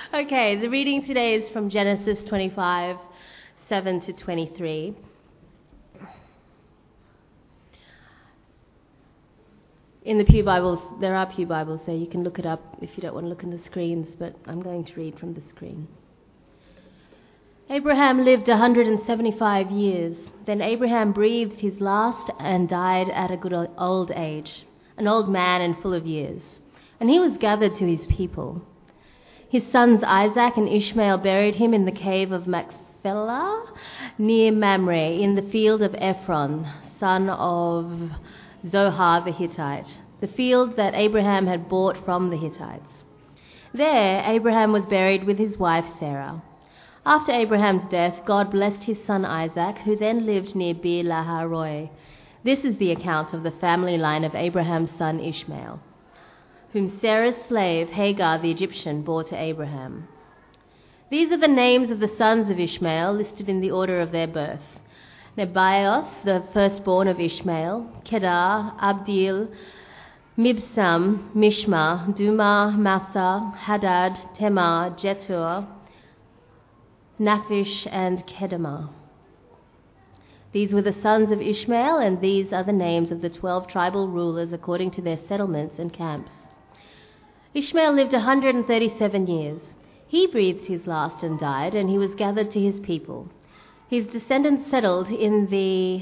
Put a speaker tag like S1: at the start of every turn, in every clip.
S1: Okay, the reading today is from Genesis 25, 7 to 23. In the Pew Bibles, there are Pew Bibles there. You can look it up if you don't want to look in the screens, but I'm going to read from the screen. Abraham lived 175 years. Then Abraham breathed his last and died at a good old age, an old man and full of years. And he was gathered to his people. His sons Isaac and Ishmael buried him in the cave of Machpelah near Mamre in the field of Ephron, son of Zohar the Hittite, the field that Abraham had bought from the Hittites. There Abraham was buried with his wife Sarah. After Abraham's death, God blessed his son Isaac, who then lived near Beer Lahai Roi. This is the account of the family line of Abraham's son Ishmael, whom Sarah's slave Hagar the Egyptian bore to Abraham. These are the names of the sons of Ishmael, listed in the order of their birth. Nebaioth, the firstborn of Ishmael, Kedar, Abdil, Mibsam, Mishma, Duma, Massa, Hadad, Temar, Jetur, Naphish, and Kedemah. These were the sons of Ishmael, and these are the names of the 12 tribal rulers according to their settlements and camps. Ishmael lived 137 years. He breathed his last and died, and he was gathered to his people. His descendants settled in the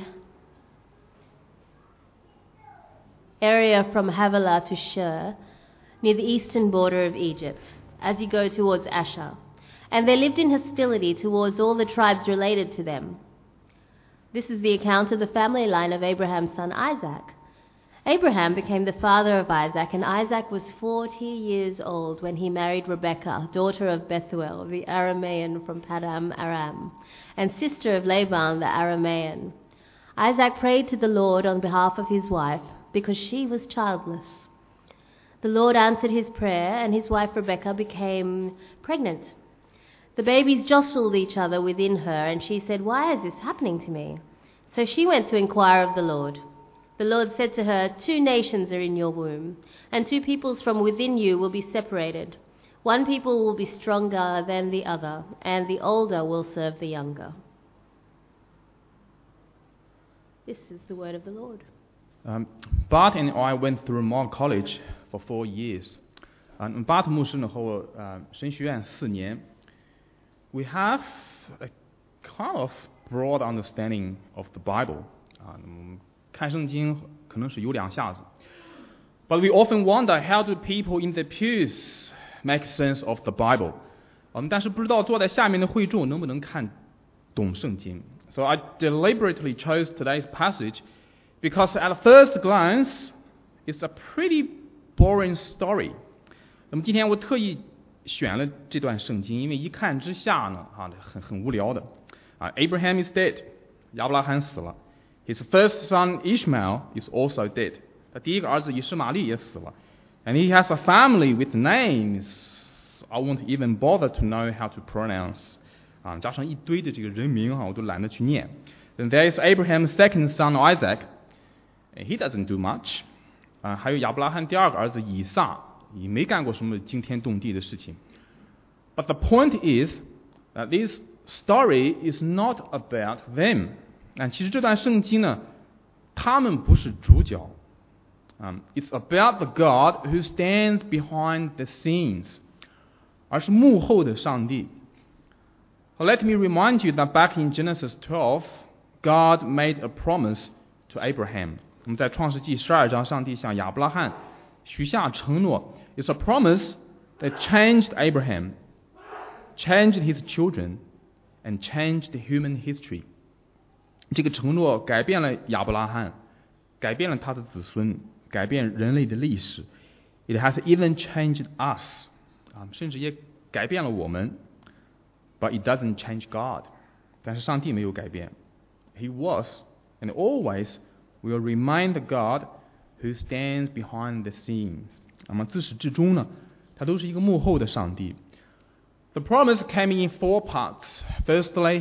S1: area from Havilah to Shur, near the eastern border of Egypt, as you go towards Asher. And they lived in hostility towards all the tribes related to them. This is the account of the family line of Abraham's son Isaac. Abraham became the father of Isaac, and Isaac was 40 years old when he married Rebekah, daughter of Bethuel, the Aramean from Paddan Aram, and sister of Laban the Aramean. Isaac prayed to the Lord on behalf of his wife, because she was childless. The Lord answered his prayer, and his wife Rebekah became pregnant. The babies jostled each other within her, and she said, "Why is this happening to me?" So she went to inquire of the Lord. The Lord said to her, 2 nations are in your womb, and 2 peoples from within you will be separated. One people will be stronger than the other, and the older will serve the younger. This is the word of the Lord.
S2: Bart and I went through Moore College for 4 years. Bart 牧师呢和我神学院4年。We have a kind of broad understanding of the Bible. 看圣经可能是有2下子。But we often wonder how do people in the pews make sense of the Bible. 但是不知道坐在下面的会众能不能看懂圣经。So I deliberately chose today's passage because at first glance it's a pretty boring story. 那么今天我特意选了这段圣经，因为一看之下呢，很无聊的。Abraham is dead. 亚伯拉罕死了。His first son Ishmael is also dead. 他第一个儿子以实玛利也死了。And he has a family with names I won't even bother to know how to pronounce. 加上一堆的这个人名我都懒得去念。Then there is Abraham's second son Isaac. He doesn't do much. 还有亚伯拉罕第二个儿子以撒，也没干过什么惊天动地的事情。But the point is that this story is not about them. 其实这段圣经呢，他们不是主角。It's about the God who stands behind the scenes. 而是幕后的上帝。Let me remind you that back in Genesis 12, God made a promise to Abraham. 我们在创世纪12章，上帝向亚伯拉罕许下承诺。It's a promise that changed Abraham, changed his children, and changed human history. 这个承诺改变了亚伯拉罕，改变了他的子孙，改变人类的历史。It has even changed us. 甚至也改变了我们。But it doesn't change God. 但是上帝没有改变。He was and always will remain the God who stands behind the scenes. 那么自始至终呢，他都是一个幕后的上帝。The promise came in 4 parts. Firstly,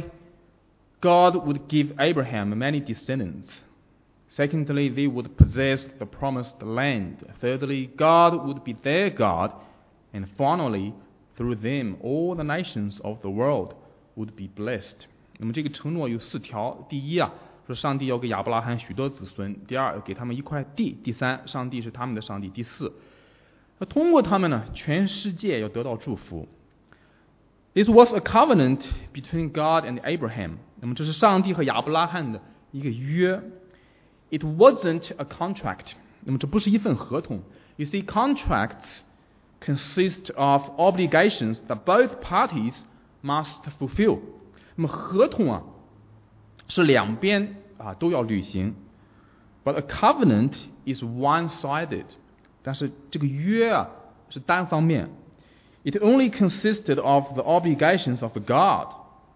S2: God would give Abraham many descendants. Secondly, they would possess the promised land. Thirdly, God would be their God. And finally, Through them, all the nations of the world would be blessed. 那么这个承诺有4条。第一啊，说上帝要给亚伯拉罕许多子孙；第二，要给他们一块地；第三，上帝是他们的上帝；第四，通过他们呢，全世界要得到祝福。This was a covenant between God and Abraham. 那么这是上帝和亚伯拉罕的一个约。It wasn't a contract. 那么这不是一份合同。You see, contracts consist of obligations that both parties must fulfill. 那么合同啊，是两边都要履行。But a covenant is one-sided. 但是这个约啊是单方面。It only consisted of the obligations of God.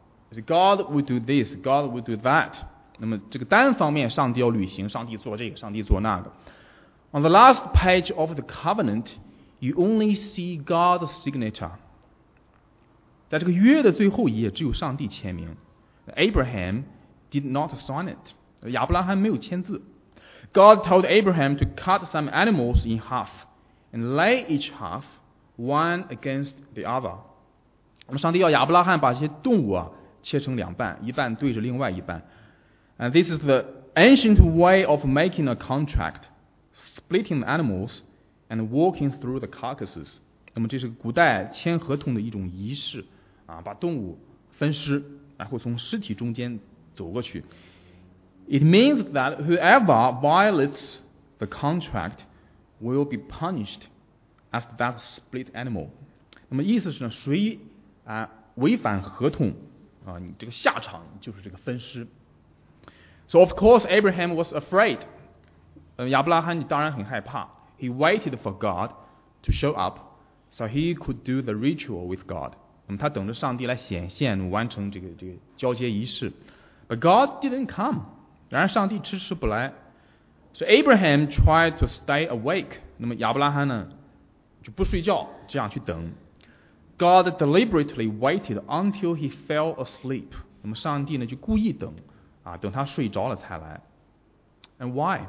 S2: God would do this, God would do that. 那么这个单方面，上帝要履行，上帝做这个，上帝做那个。On the last page of the covenant, you only see God's signature. 在这个约的最后一页，只有上帝签名。Abraham did not sign it. 亚伯拉罕没有签字。God told Abraham to cut some animals in half and lay each half one against the other. 那么上帝要亚伯拉罕把这些动物切成两半，一半对着另外一半。And this is the ancient way of making a contract, splitting the animals and walking through the carcasses. 那么这是古代签合同的一种仪式把动物分尸，然后从尸体中间走过去。It means that whoever violates the contract will be punished as that split animal. 那么意思是呢，谁违反合同你这个下场就是这个分尸。So of course Abraham was afraid. 亚伯拉罕当然很害怕。He waited for God to show up so he could do the ritual with God. 那么他等着上帝来显现，完成这个交接仪式。But God didn't come. 然而上帝迟迟不来。So Abraham tried to stay awake. 那么亚伯拉罕呢就不睡觉，这样去等。God deliberately waited until he fell asleep. 那么上帝呢就故意等等他睡着了才来。And why?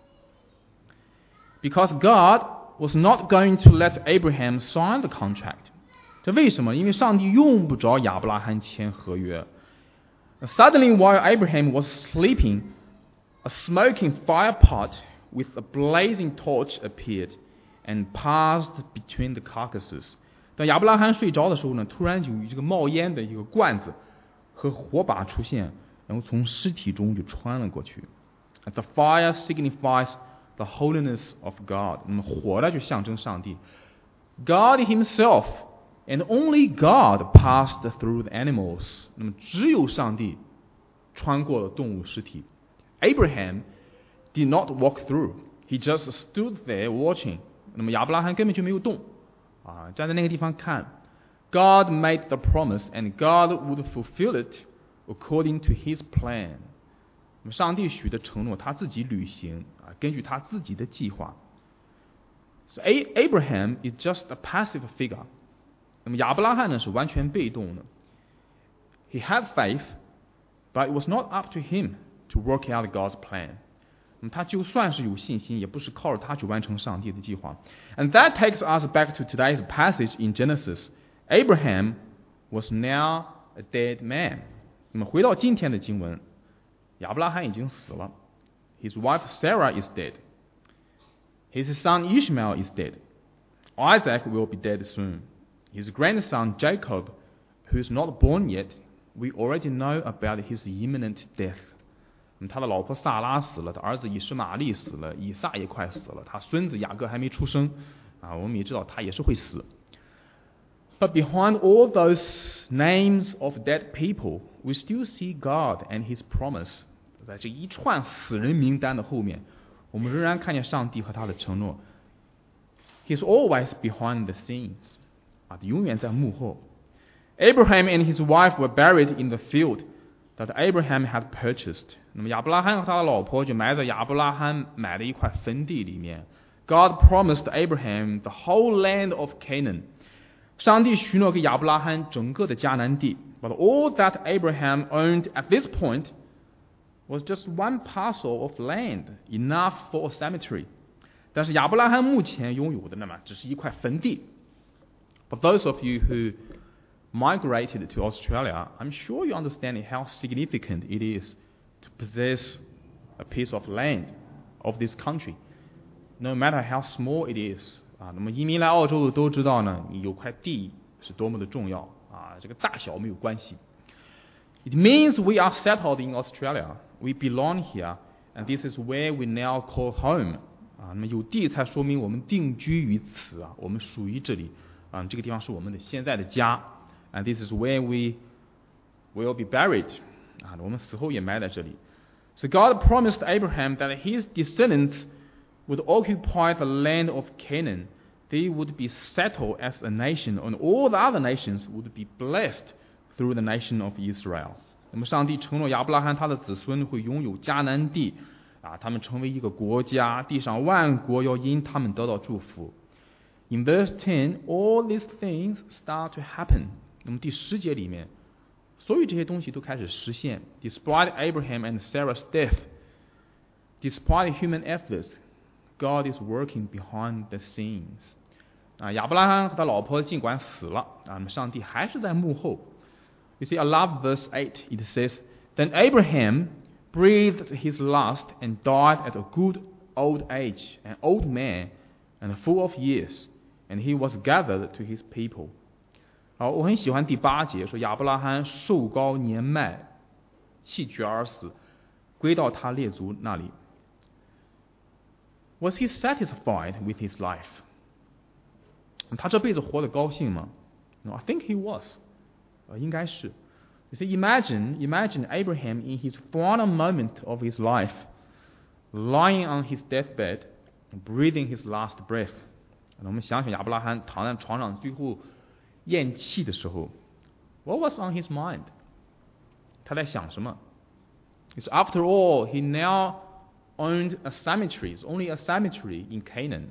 S2: Because God was not going to let Abraham sign the contract. 这为什么？因为上帝用不着亚伯拉罕签合约。Suddenly, while Abraham was sleeping, a smoking firepot with a blazing torch appeared and passed between the carcasses. 当亚伯拉罕睡着的时候呢，突然就有这个冒烟的一个罐子和火把出现，然后从尸体中就穿了过去。The fire signifies the holiness of God. 那么火呢就象征上帝。God himself and only God passed through the animals. 那么只有上帝穿过了动物尸体。Abraham did not walk through. He just stood there watching. 那么亚伯拉罕根本就没有动站在那个地方看。God made the promise and God would fulfill it according to his plan. 那么上帝许的承诺他自己履行根据他自己的计划。So Abraham is just a passive figure. 那么亚伯拉罕呢是完全被动的。He had faith, but it was not up to him to work out God's plan. 那么他就算是有信心，也不是靠着他去完成上帝的计划。And that takes us back to today's passage in Genesis. Abraham was now a dead man. 那么回到今天的经文，亚伯拉罕已经死了。His wife Sarah is dead. His son Ishmael is dead. Isaac will be dead soon. His grandson Jacob, who is not born yet, we already know about his imminent death. 他的老婆萨拉死了，他儿子以实玛利死了，以撒也快死了，他孙子雅各还没出生我们也知道他也是会死。But behind all those names of dead people, we still see God and his promise. 在这一串死人名单的后面，我们仍然看见上帝和他的承诺。He's always behind the scenes. 他永远在幕后。Abraham and his wife were buried in the field that Abraham had purchased. 那么亚伯拉罕和他的老婆就埋在亚伯拉罕买的一块坟地里面。God promised Abraham the whole land of Canaan. 上帝许诺给亚伯拉罕整个的迦南地。But all that Abraham owned at this point was just one parcel of land, enough for a cemetery. 但是亚伯拉罕目前拥有的那么只是一块坟地。 But those of you who migrated to Australia, I'm sure you understand how significant it is to possess a piece of land of this country, no matter how small it is. 那么移民来澳洲的都知道呢，你有块地是多么的重要这个大小没有关系。It means we are settled in Australia. We belong here, and this is where we now call home. 那么有地才说明我们定居于此我们属于这里这个地方是我们的现在的家。And this is where we will be buried. 我们死后也埋在这里。So God promised Abraham that his descendants would occupy the land of Canaan. They would be settled as a nation, and all the other nations would be blessed through the nation of Israel. 那么上帝承诺亚伯拉罕他的子孙会拥有迦南地他们成为一个国家，地上万国要因他们得到祝福。In verse 10, all these things start to happen. 那么第10节里面，所有这些东西都开始实现。Despite Abraham and Sarah's death, despite human efforts, God is working behind the scenes. 亚伯拉罕和他老婆尽管死了那么上帝还是在幕后。You see, I love verse 8. It says, Then Abraham breathed his last and died at a good old age, an old man and full of years, and he was gathered to his people. 我很喜欢第8节说亚伯拉罕寿高年迈，气绝而死，归到他列祖那里。Was he satisfied with his life? 他这辈子活得高兴吗？ No, I think he was. 应该是。You see, imagine Abraham in his final moment of his life, lying on his deathbed, breathing his last breath. 我们想想亚伯拉罕躺在床上最后咽气的时候 ，What was on his mind? 他在想什么？ Because after all, he now owned a cemetery, only a cemetery in Canaan.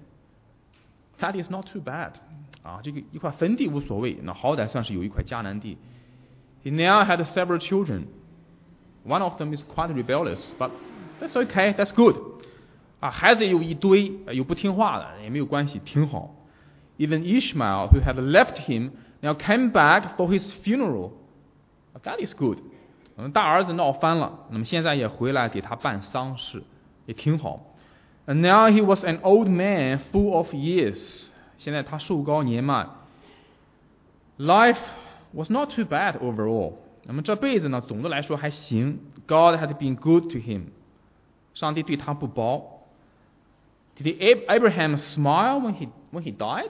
S2: That is not too bad. 这个一块坟地无所谓，那好歹算是有一块迦南地。He now had several children. One of them is quite rebellious, but that's okay, that's good. 孩子有一堆，有不听话的，也没有关系，挺好。Even Ishmael, who had left him, now came back for his funeral. That is good. 大儿子闹翻了，那么现在也回来给他办丧事，也挺好。And now he was an old man, full of years. 现在他寿高年迈。Life was not too bad overall. 那么这辈子呢，总的来说还行。God had been good to him. 上帝对他不薄。Did Abraham smile when he died?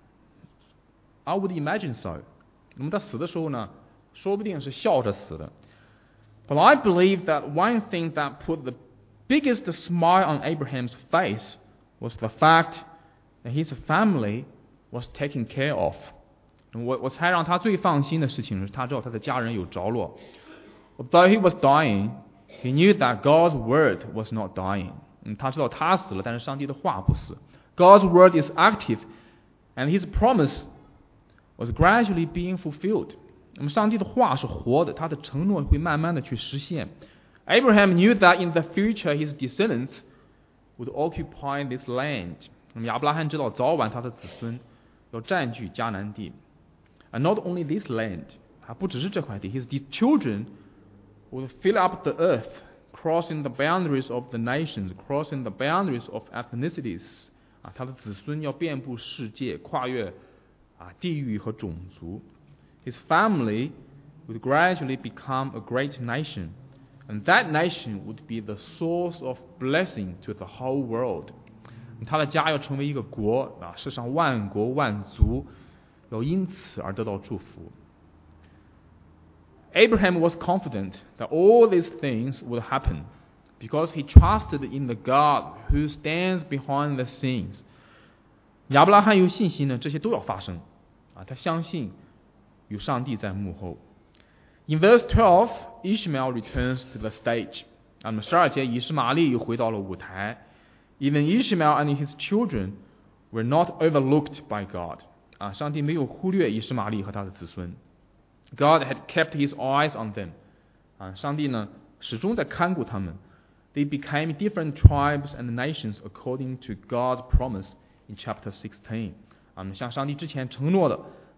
S2: I would imagine so. 那么他死的时候呢，说不定是笑着死的。But I believe that one thing that put the biggest smile on Abraham's face was the fact that his family was taken care of. 我猜让他最放心的事情是他知道他的家人有着落。Although he was dying, he knew that God's word was not dying. 他知道他死了，但是上帝的话不死。God's word is active, and His promise was gradually being fulfilled. 那么上帝的话是活的，他的承诺会慢慢的去实现。Abraham knew that in the future his descendants would occupy this land. 那么亚伯拉罕知道早晚他的子孙要占据迦南地。And not only this land, 不只是这块地 his children would fill up the earth, crossing the boundaries of the nations, crossing the boundaries of ethnicities. 他的子孙要遍布世界，跨越地域和种族。His family would gradually become a great nation, and that nation would be the source of blessing to the whole world. 他的家要成为一个国世上万国万族要因此而得到祝福。Abraham was confident that all these things would happen because he trusted in the God who stands behind the scenes. 亚伯拉罕有信心呢，这些都要发生他相信有上帝在幕后。In verse 12, Ishmael returns to the stage. 那么12节，以实玛利又回到了舞台。Even Ishmael and his children were not overlooked by God. 上帝没有忽略以实玛利和他的子孙。God had kept His eyes on them. 上帝呢始终在看顾他们。They became different tribes and nations according to God's promise in chapter 16. 像上帝之前承诺的，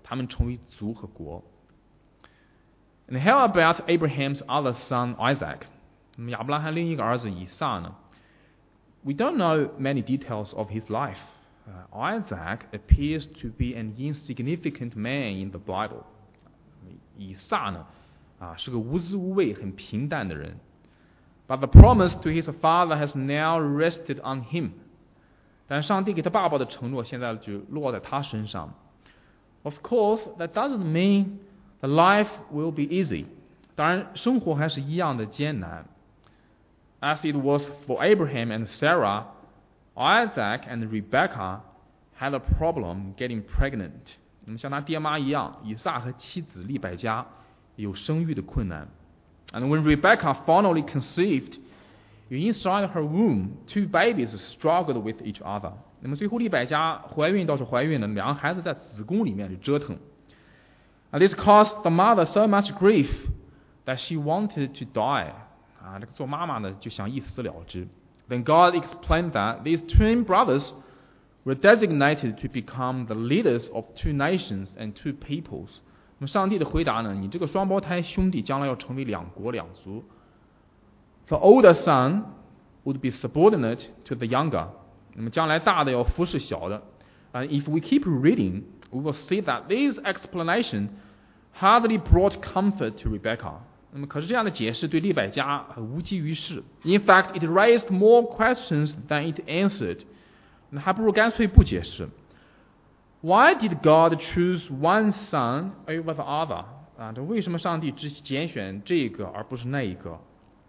S2: 他们成为族和国。And how about Abraham's other son Isaac? 那么亚伯拉罕另一个儿子以撒呢？ We don't know many details of his life. Isaac appears to be an insignificant man in the Bible. 以撒呢，是个无滋无味、很平淡的人。But the promise to his father has now rested on him. 但上帝给他爸爸的承诺现在就落在他身上。Of course, that doesn't mean the life will be easy. 当然，生活还是一样的艰难。As it was for Abraham and Sarah, Isaac and Rebekah had a problem getting pregnant. 那么像他爹妈一样，以撒和妻子利百加有生育的困难。And when Rebekah finally conceived, inside her womb, two babies struggled with each other. 那么最后利百加怀孕倒是怀孕了，两个孩子在子宫里面就折腾。And this caused the mother so much grief that she wanted to die. 这个做妈妈的就想一死了之。Then God explained that these twin brothers were designated to become the leaders of two nations and two peoples. 那么上帝的回答呢？你这个双胞胎兄弟将来要成为两国两族。The older son would be subordinate to the younger. 那么将来大的要服侍小的。And if we keep reading, we will see that this explanation hardly brought comfort to Rebekah. 那么可是这样的解释对利百加无济于事。In fact, it raised more questions than it answered. 那还不如干脆不解释。Why did God choose one son over the other? 这为什么上帝只拣选这个而不是那一个？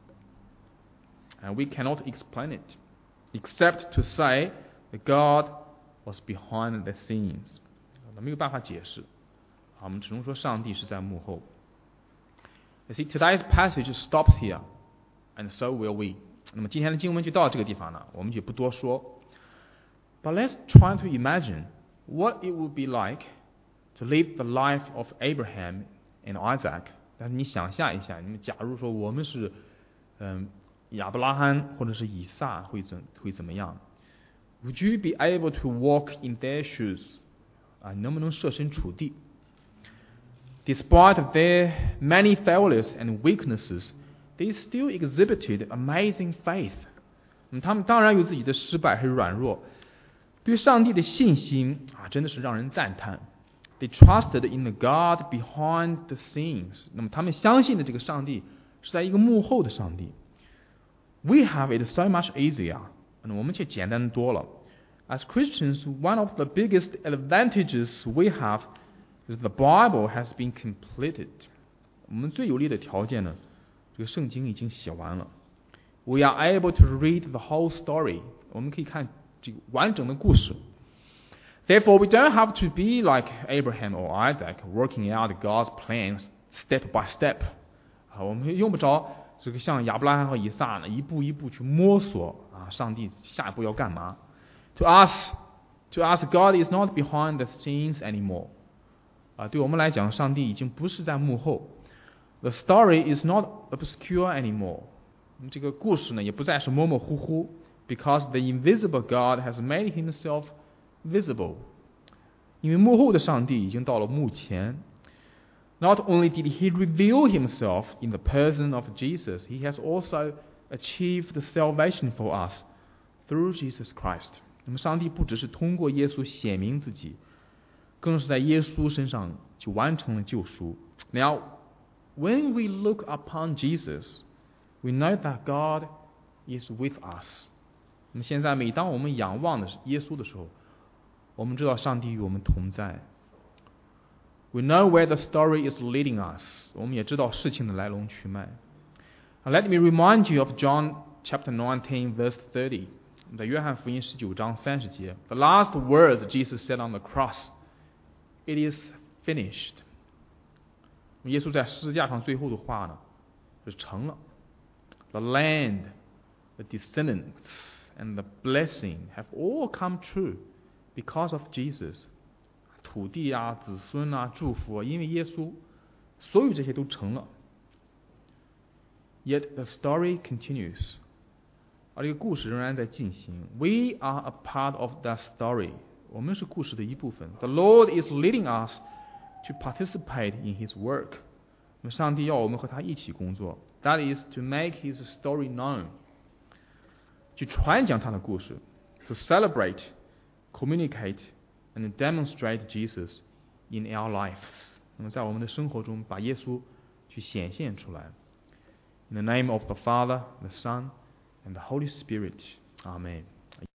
S2: And we cannot explain it, except to say that God was behind the scenes. 没有办法解释。我们只能说上帝是在幕后。You see, today's passage stops here, and so will we. 那么今天的经文就到这个地方了，我们就不多说。But let's try to imagine what it would be like to live the life of Abraham and Isaac. 但是你想象一下，你们假如说我们是亚伯拉罕或者是以撒会怎么样 ？Would you be able to walk in their shoes? 你能不能设身处地 ？Despite their many failures and weaknesses, they still exhibited amazing faith. 他们当然有自己的失败和软弱，对上帝的信心真的是让人赞叹。They trusted in the God behind the scenes. 那么他们相信的这个上帝是在一个幕后的上帝。We have it so much easier. 我们却简单多了。As Christians, one of the biggest advantages we have is the Bible has been completed. 我们最有利的条件呢，这个圣经已经写完了。We are able to read the whole story. 我们可以看这个完整的故事。Therefore, we don't have to be like Abraham or Isaac, working out God's plans step by step. 我们用不着这个像亚伯拉罕和以撒呢，一步一步去摸索上帝下一步要干嘛。To us, God is not behind the scenes anymore. 对我们来讲，上帝已经不是在幕后。The story is not obscure anymore. 这个故事呢，也不再是模模糊糊。Because the invisible God has made himself visible. 因为幕后的上帝已经到了幕前。Not only did he reveal himself in the person of Jesus, he has also achieved the salvation for us through Jesus Christ. 那么上帝不只是通过耶稣显明自己，更是在耶稣身上就完成了救赎。Now, when we look upon Jesus, we know that God is with us. 那么现在每当我们仰望的耶稣的时候，我们知道上帝与我们同在。We know where the story is leading us. 我们也知道事情的来龙去脉。Let me remind you of John chapter 19, verse 30. 在约翰福音19章30节 The last words Jesus said on the cross, It is finished. 耶稣在十字架上最后的话呢，是成了。The land, the descendants, and the blessing have all come true because of Jesus. 土地子孙祝福因为耶稣，所有这些都成了。Yet the story continues. 而这个故事仍然在进行。We are a part of that story. 我们是故事的一部分。The Lord is leading us to participate in His work. 那么上帝要我们和他一起工作 ，That is to make His story known， 去传讲他的故事 ，to celebrate, communicate and demonstrate Jesus in our lives。那么在我们的生活中，把耶稣去显现出来。In the name of the Father, the Son, and the Holy Spirit. Amen.